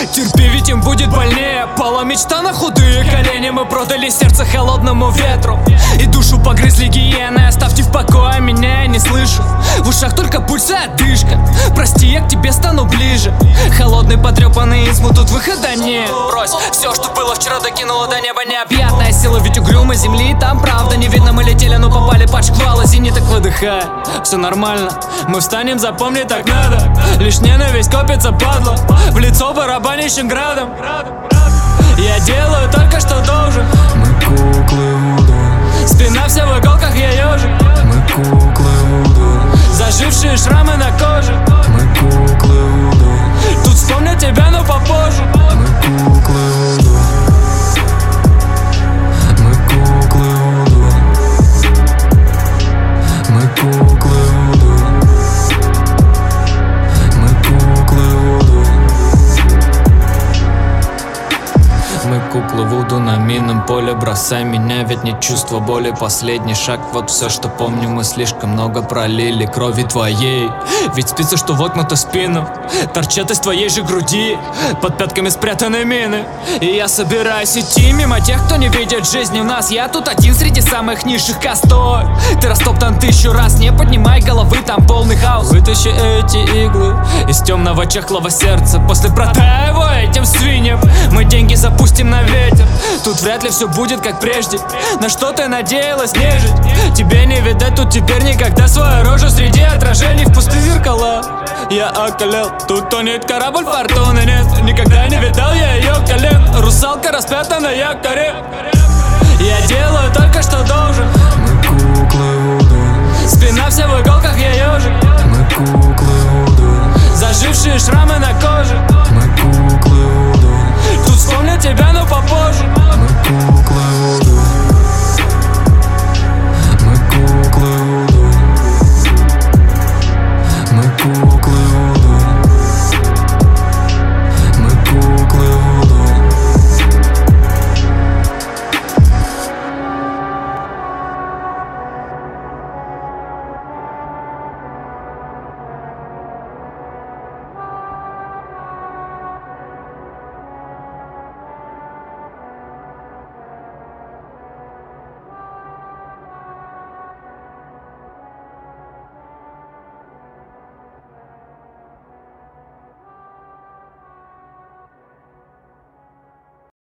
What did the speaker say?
Терпи, ведь им будет больнее. Пала мечта на худые колени. Мы продали сердце холодному ветру и душу погрызли гиены. Оставьте в покое, меня я не слышу. В ушах только пульс и одышка. Прости, я к тебе стану ближе. Холодный, потрепанный изму, тут выхода нет. Брось, все, что было вчера, докинуло до неба необъятная сила. Ведь угрюмой земли там правда не видно. Мы летели, но попали под шквал, извини, так выдыхай. Все нормально, мы встанем, запомни, так надо. Лишь ненависть копится, падла, в лицо барабанящим градом. Я делаю только, что должен. Мы куклы Вуду. Спина вся в иголках, я ежик. Мы куклы Вуду. Зажившие шрамы на коже. Мы куклы Вуду. Тут вспомню тебя, но попозже. Мы куклы Вуду. Мы куклы Вуду. Мы куклы Вуду. Мы куклы Вуду. Мы куклы Вуду на минном поле. Бросай меня, ведь не чувство боли. Последний шаг, вот все, что помню. Мы слишком много пролили крови твоей. Ведь спицы, что воткнуты в спину, торчат из твоей же груди. Под пятками спрятаны мины. И я собираюсь идти мимо тех, кто не видит жизни в нас. Я тут один среди самых низших кастой. Ты растоптан 1000 раз, не поднимай головы, там полный хаос. Вытащи эти иглы из темного чахлого сердца. После продай его этим свиньям. Мы деньги запустим на ветер. Тут вряд ли все будет как прежде. На что ты надеялась нежить? Тебе не видать тут теперь никогда свою рожу среди отражений в пустых зеркалах. Я околел, тут тонет корабль, фортуны нет. Никогда не видал я ее колен. Русалка распята на якоре. Я делаю только, что должен. Мы куклы Вуду. Спина вся в иголках, я ежик. Мы куклы Вуду. Зажившие шрамы на коже.